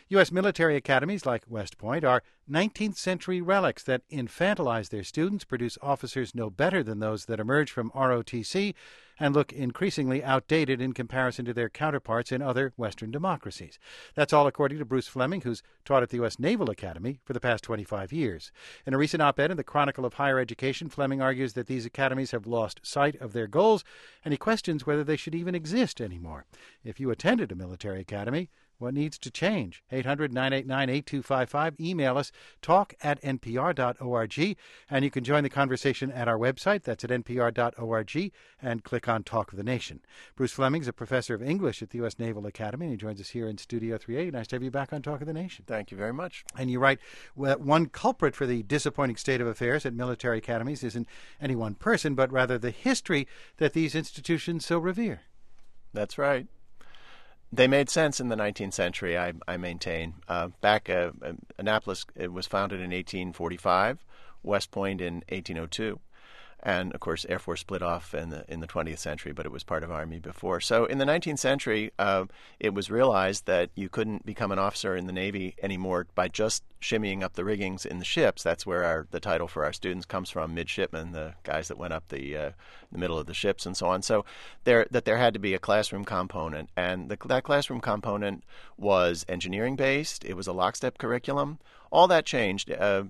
U.S. military academies like West Point are 19th century relics that infantilize their students, produce officers no better than those that emerge from ROTC, and look increasingly outdated in comparison to their counterparts in other Western democracies. That's all according to Bruce Fleming, who's taught at the U.S. Naval Academy for the past 25 years. In a recent op-ed in the Chronicle of Higher Education, Fleming argues that these academies have lost sight of their goals, and he questions whether they should even exist anymore. If you attended a military academy, what needs to change? 800-989-8255. Email us, talk@npr.org, and you can join the conversation at our website. That's at npr.org, and click on Talk of the Nation. Bruce Fleming is a professor of English at the U.S. Naval Academy, and he joins us here in Studio 3A. Nice to have you back on Talk of the Nation. Thank you very much. And you write, one culprit for the disappointing state of affairs at military academies isn't any one person, but rather the history that these institutions so revere. That's right. They made sense in the 19th century, I maintain. Annapolis, it was founded in 1845, West Point in 1802. And, of course, Air Force split off in the 20th century, but it was part of Army before. So in the 19th century, it was realized that you couldn't become an officer in the Navy anymore by just shimmying up the riggings in the ships. That's where the title for our students comes from, midshipmen, the guys that went up the middle of the ships and so on. So there had to be a classroom component, and that classroom component was engineering-based. It was a lockstep curriculum. All that changed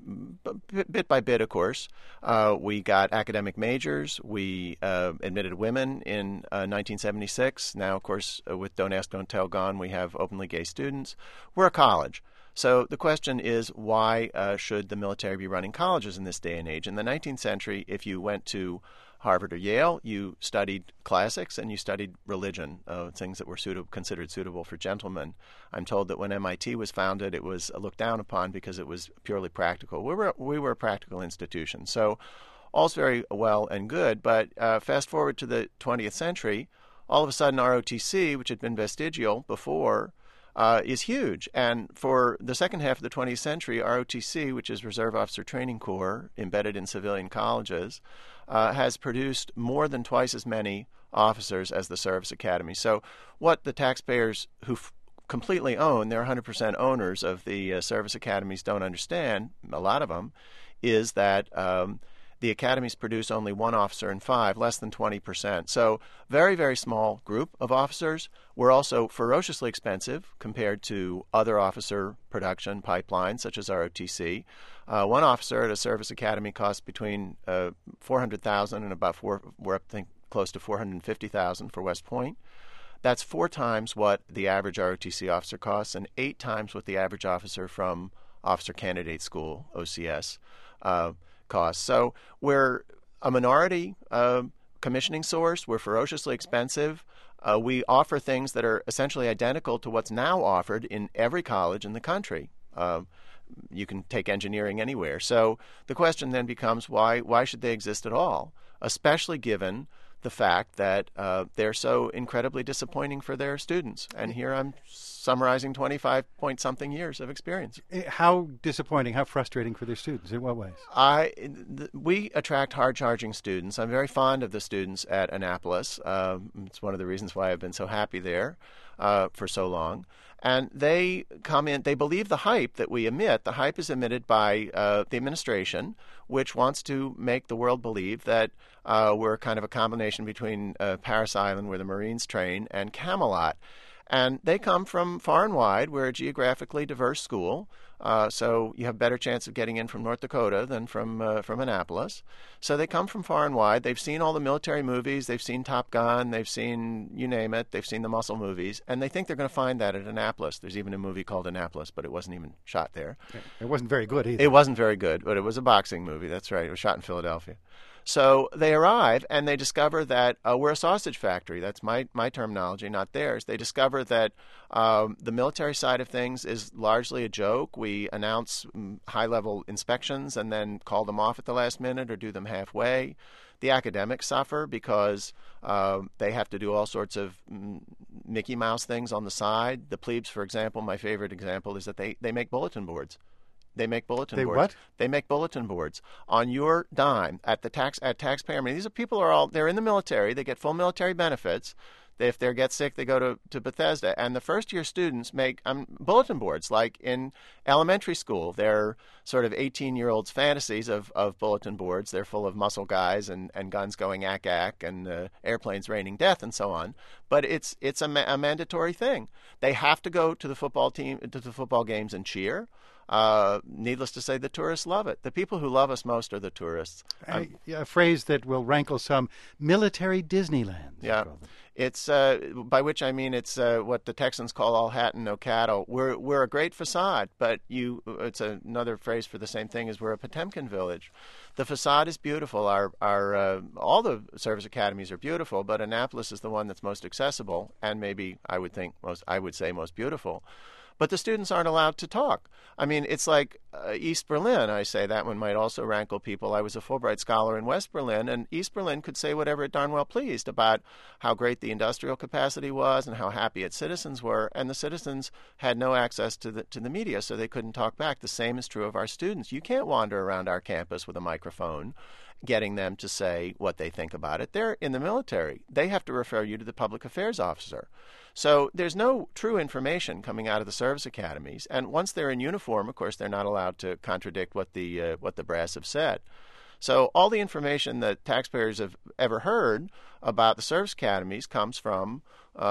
bit by bit, of course. We got academic majors. We admitted women in 1976. Now, of course, with Don't Ask, Don't Tell gone, we have openly gay students. We're a college. So the question is, why should the military be running colleges in this day and age? In the 19th century, if you went to Harvard or Yale, you studied classics and you studied religion, things that were considered suitable for gentlemen. I'm told that when MIT was founded, it was looked down upon because it was purely practical. We were a practical institution. So all's very well and good, but fast forward to the 20th century, all of a sudden ROTC, which had been vestigial before, is huge. And for the second half of the 20th century, ROTC, which is Reserve Officer Training Corps, embedded in civilian colleges, has produced more than twice as many officers as the service academy. So what the taxpayers who completely own, they're 100% owners of the service academies, don't understand, a lot of them, is that the academies produce only one officer in five, less than 20%. So very, very small group of officers. We're also ferociously expensive compared to other officer production pipelines, such as ROTC. One officer at a service academy costs between $400,000 and about we're up to close to $450,000 for West Point. That's 4 times what the average ROTC officer costs and 8 times what the average officer from Officer Candidate School, OCS, costs. So we're a minority commissioning source. We're ferociously expensive. We offer things that are essentially identical to what's now offered in every college in the country. You can take engineering anywhere. So the question then becomes, why should they exist at all, especially given the fact that they're so incredibly disappointing for their students. And here I'm summarizing 25-point-something years of experience. How disappointing, how frustrating for their students? In what ways? We attract hard-charging students. I'm very fond of the students at Annapolis. It's one of the reasons why I've been so happy there for so long. And they come in, they believe the hype that we emit. The hype is emitted by the administration, which wants to make the world believe that we're kind of a combination between Paris Island, where the Marines train, and Camelot. And they come from far and wide. We're a geographically diverse school, so you have a better chance of getting in from North Dakota than from Annapolis. So they come from far and wide. They've seen all the military movies. They've seen Top Gun. They've seen, you name it. They've seen the muscle movies. And they think they're going to find that at Annapolis. There's even a movie called Annapolis, but it wasn't even shot there. It wasn't very good either. It wasn't very good, but it was a boxing movie. That's right. It was shot in Philadelphia. So they arrive and they discover that we're a sausage factory. That's my terminology, not theirs. They discover that the military side of things is largely a joke. We announce high-level inspections and then call them off at the last minute or do them halfway. The academics suffer because they have to do all sorts of Mickey Mouse things on the side. The plebes, for example, my favorite example is that they make bulletin boards. They make bulletin boards. What? They make bulletin boards on your dime at taxpayer money. These are people they're in the military. They get full military benefits. If they get sick, they go to Bethesda. And the first-year students make bulletin boards, like in elementary school. They're sort of 18-year-olds' fantasies of bulletin boards. They're full of muscle guys and guns going ack-ack and airplanes raining death and so on. But it's a mandatory thing. They have to go to the football games and cheer. Needless to say, the tourists love it. The people who love us most are the tourists. A phrase that will rankle some: military Disneylands. Yeah, it's by which I mean it's what the Texans call all hat and no cattle. We're a great facade, but it's another phrase for the same thing as we're a Potemkin village. The facade is beautiful. Our all the service academies are beautiful, but Annapolis is the one that's most accessible and maybe I would say most beautiful. But the students aren't allowed to talk. I mean, it's like East Berlin. I say that one might also rankle people. I was a Fulbright scholar in West Berlin, and East Berlin could say whatever it darn well pleased about how great the industrial capacity was and how happy its citizens were, and the citizens had no access to the media, so they couldn't talk back. The same is true of our students. You can't wander around our campus with a microphone getting them to say what they think about it. They're in the military. They have to refer you to the public affairs officer. So there's no true information coming out of the service academies. And once they're in uniform, of course, they're not allowed to contradict what the brass have said. So all the information that taxpayers have ever heard about the service academies comes from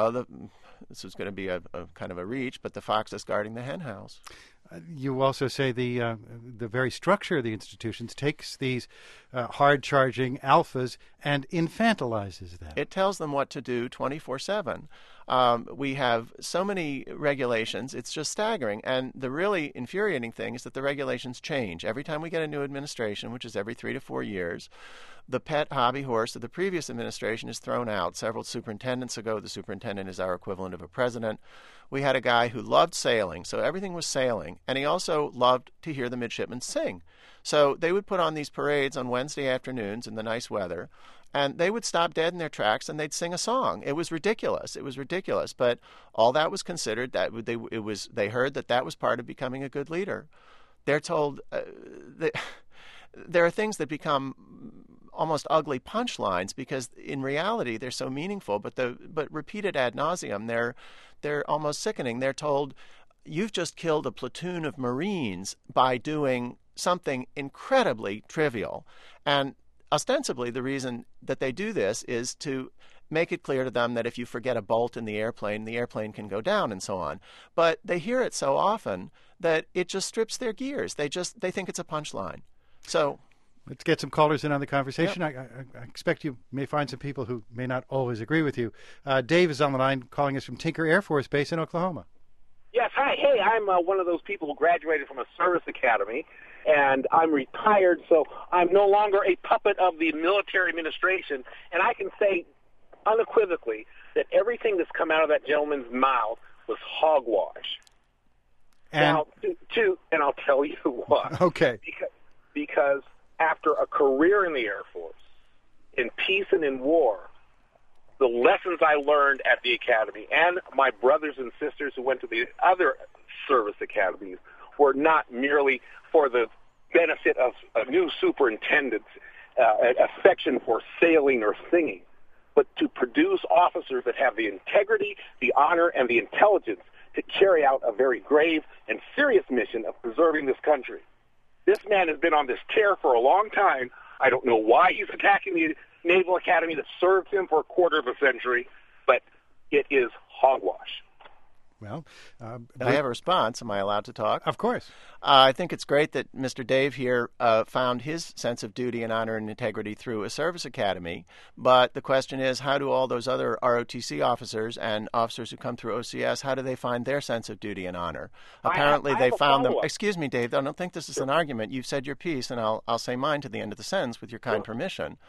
this is going to be a kind of a reach, but the fox that's guarding the hen house. You also say the very structure of the institutions takes these hard-charging alphas and infantilizes them. It tells them what to do 24/7. We have so many regulations, it's just staggering. And the really infuriating thing is that the regulations change. Every time we get a new administration, which is every 3 to 4 years, the pet hobby horse of the previous administration is thrown out. Several superintendents ago, the superintendent is our equivalent of a president. We had a guy who loved sailing, so everything was sailing, and he also loved to hear the midshipmen sing. So they would put on these parades on Wednesday afternoons in the nice weather, and they would stop dead in their tracks and they'd sing a song. It was ridiculous. It was ridiculous. But all that was considered, they heard that was part of becoming a good leader. They're told there are things that become almost ugly punchlines because in reality they're so meaningful, but repeated ad nauseum, they're almost sickening. They're told, you've just killed a platoon of Marines by doing something incredibly trivial. And ostensibly the reason that they do this is to make it clear to them that if you forget a bolt in the airplane can go down and so on. But they hear it so often that it just strips their gears. They think it's a punchline. So let's get some callers in on the conversation. Yep. I expect you may find some people who may not always agree with you. Dave is on the line calling us from Tinker Air Force Base in Oklahoma. Yes, hi. Hey, I'm one of those people who graduated from a service academy, and I'm retired, so I'm no longer a puppet of the military administration, and I can say unequivocally that everything that's come out of that gentleman's mouth was hogwash. And and I'll tell you why. Okay. Because after a career in the Air Force, in peace and in war, the lessons I learned at the academy and my brothers and sisters who went to the other service academies were not merely for the benefit of a new superintendent's affection for sailing or singing, but to produce officers that have the integrity, the honor, and the intelligence to carry out a very grave and serious mission of preserving this country. This man has been on this tear for a long time. I don't know why he's attacking the Naval Academy that served him for a quarter of a century, but it is hogwash. Well, I have a response. Am I allowed to talk? Of course. I think it's great that Mr. Dave here found his sense of duty and honor and integrity through a service academy. But the question is, how do all those other ROTC officers and officers who come through OCS, how do they find their sense of duty and honor? Apparently they found them. Excuse me, Dave, I don't think this is an argument. You've said your piece, and I'll say mine to the end of the sentence with your kind permission.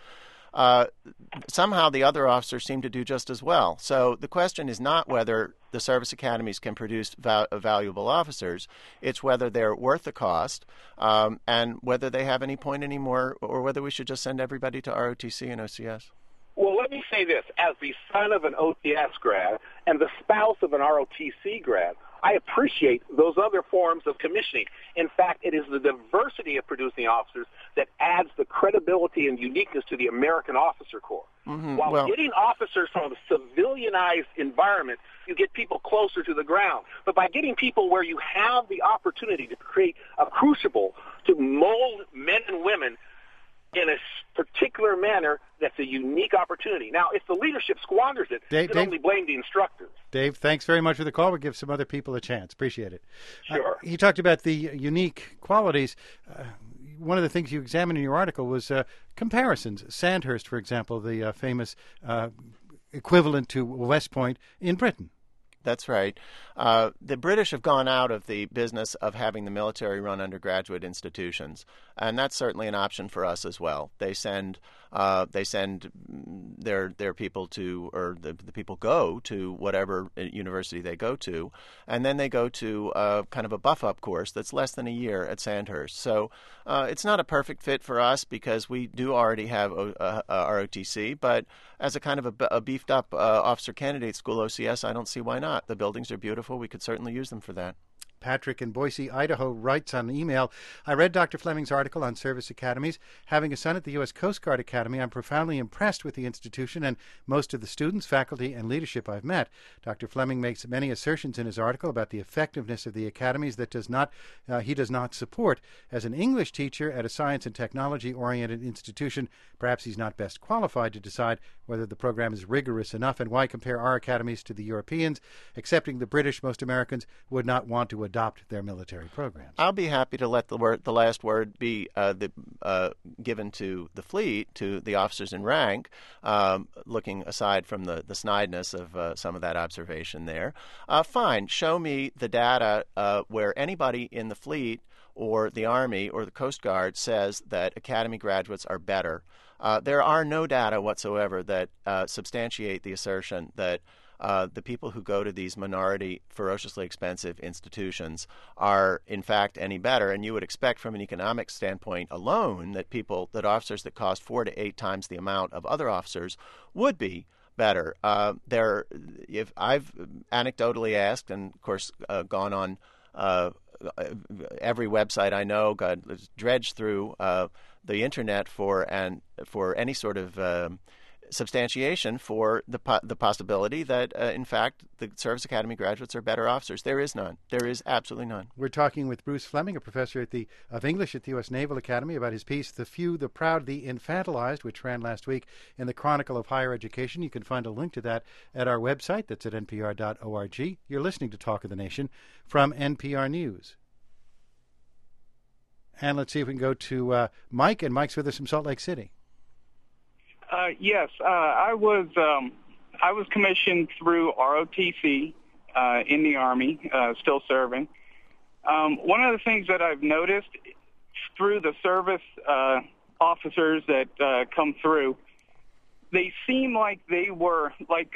Somehow the other officers seem to do just as well. So the question is not whether the service academies can produce valuable officers. It's whether they're worth the cost and whether they have any point anymore, or whether we should just send everybody to ROTC and OCS. Well, let me say this. As the son of an OCS grad and the spouse of an ROTC grad, I appreciate those other forms of commissioning. In fact, it is the diversity of producing officers that adds the credibility and uniqueness to the American Officer Corps. While getting officers from a civilianized environment, you get people closer to the ground. But by getting people where you have the opportunity to create a crucible to mold men and women in a particular manner, that's a unique opportunity. Now, if the leadership squanders it, you can only blame the instructors. Dave, thanks very much for the call. We'll give some other people a chance. Appreciate it. Sure. You talked about the unique qualities. One of the things you examined in your article was comparisons. Sandhurst, for example, the famous equivalent to West Point in Britain. That's right. The British have gone out of the business of having the military run undergraduate institutions, and that's certainly an option for us as well. They send their people to, or the people go to whatever university they go to, and then they go to kind of a buff-up course that's less than a year at Sandhurst. So it's not a perfect fit for us because we do already have ROTC, but as a kind of a beefed-up officer candidate school OCS, I don't see why not. The buildings are beautiful. We could certainly use them for that. Patrick in Boise, Idaho, writes on email, I read Dr. Fleming's article on service academies. Having a son at the U.S. Coast Guard Academy, I'm profoundly impressed with the institution and most of the students, faculty, and leadership I've met. Dr. Fleming makes many assertions in his article about the effectiveness of the academies that he does not support. As an English teacher at a science and technology-oriented institution, perhaps he's not best qualified to decide whether the program is rigorous enough, and why compare our academies to the Europeans. Accepting the British, most Americans would not want to adopt their military programs. I'll be happy to let the last word be given to the fleet, to the officers in rank, looking aside from the snideness of some of that observation there. Fine, show me the data where anybody in the fleet or the Army or the Coast Guard says that academy graduates are better. There are no data whatsoever that substantiate the assertion that the people who go to these minority, ferociously expensive institutions are, in fact, any better. And you would expect from an economic standpoint alone that officers that cost 4 to 8 times the amount of other officers would be better. If I've anecdotally asked, and of course gone on every website I know, dredged through the internet for any sort of substantiation for the possibility that, in fact, the Service Academy graduates are better officers. There is none. There is absolutely none. We're talking with Bruce Fleming, a professor of English at the U.S. Naval Academy, about his piece, The Few, the Proud, the Infantilized, which ran last week in the Chronicle of Higher Education. You can find a link to that at our website. That's at npr.org. You're listening to Talk of the Nation from NPR News. And let's see if we can go to Mike, and Mike's with us from Salt Lake City. Yes, I was commissioned through ROTC in the Army, still serving. One of the things that I've noticed through the service officers that come through, they seem like they were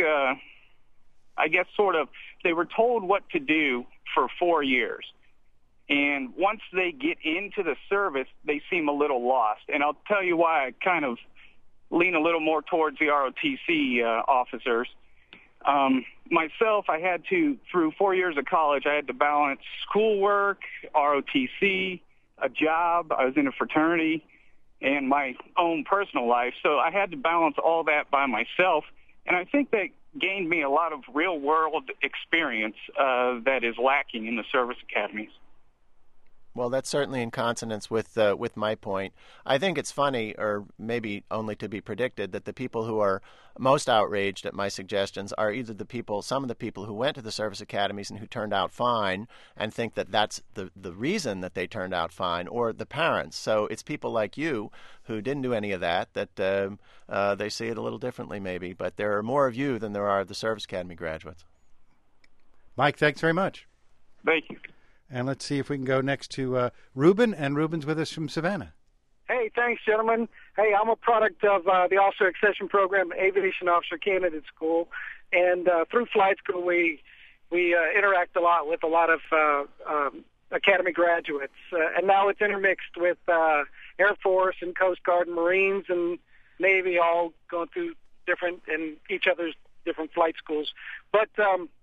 they were told what to do for 4 years. And once they get into the service, they seem a little lost. And I'll tell you why I kind of lean a little more towards the ROTC officers. Myself, I had to, through 4 years of college, I had to balance schoolwork, ROTC, a job, I was in a fraternity, and my own personal life. So I had to balance all that by myself. And I think that gained me a lot of real-world experience that is lacking in the service academies. Well, that's certainly in consonance with my point. I think it's funny, or maybe only to be predicted, that the people who are most outraged at my suggestions are either some of the people who went to the service academies and who turned out fine and think that that's the reason that they turned out fine, or the parents. So it's people like you who didn't do any of that they see it a little differently maybe. But there are more of you than there are of the service academy graduates. Mike, thanks very much. Thank you. And let's see if we can go next to Ruben, and Ruben's with us from Savannah. Hey, thanks, gentlemen. Hey, I'm a product of the Officer Accession Program, Aviation Officer Candidate School, and through flight school we interact a lot with a lot of Academy graduates, and now it's intermixed with Air Force and Coast Guard and Marines and Navy, all going through each other's different flight schools. But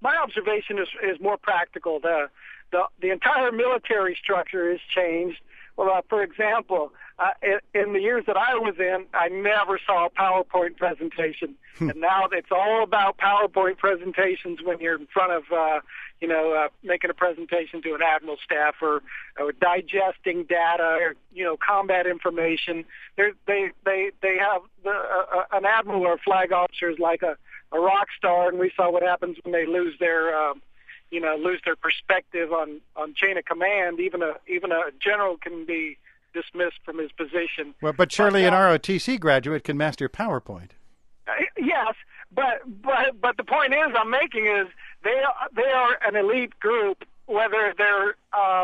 my observation is more practical. The entire military structure has changed. Well, for example, in the years that I was in, I never saw a PowerPoint presentation, and now it's all about PowerPoint presentations when you're in front of, making a presentation to an admiral staff or digesting data or combat information. They have an admiral or a flag officer is like a rock star, and we saw what happens when they lose their perspective on chain of command. Even a general can be dismissed from his position. Well, but surely an ROTC graduate can master PowerPoint. Yes, but the point I'm making is they are an elite group. Whether they're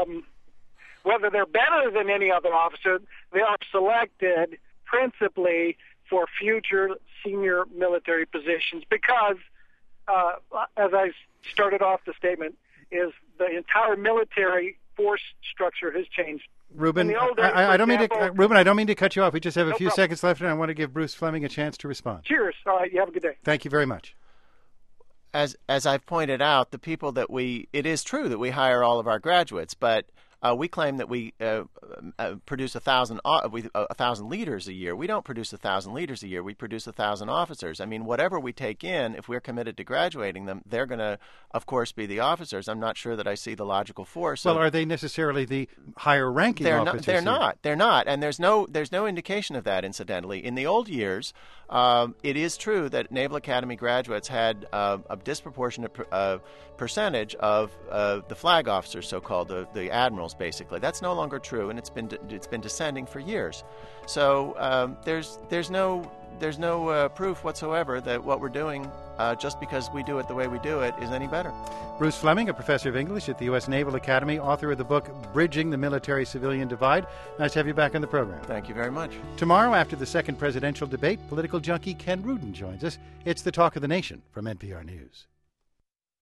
better than any other officer, they are selected principally for future senior military positions because, as I started off the statement, is the entire military force structure has changed. Ruben, I don't mean to cut you off. We just have a few seconds left, and I want to give Bruce Fleming a chance to respond. Cheers. All right, you have a good day. Thank you very much. As I've pointed out, the people that it is true that we hire all of our graduates, but we claim that we produce 1,000 leaders a year. We don't produce 1,000 leaders a year. We produce 1,000 officers. I mean, whatever we take in, if we're committed to graduating them, they're going to, of course, be the officers. I'm not sure that I see the logical force. Well, are they necessarily the higher-ranking officers? They're not. They're not, and there's no indication of that. Incidentally, in the old years, it is true that Naval Academy graduates had a disproportionate percentage of the flag officers, so-called the admirals. Basically, that's no longer true, and it's been descending for years. So there's no proof whatsoever that what we're doing, just because we do it the way we do it, is any better. Bruce Fleming, a professor of English at the U.S. Naval Academy, author of the book Bridging the Military-Civilian Divide. Nice to have you back on the program. Thank you very much. Tomorrow, after the second presidential debate, political junkie Ken Rudin joins us. It's the Talk of the Nation from NPR News.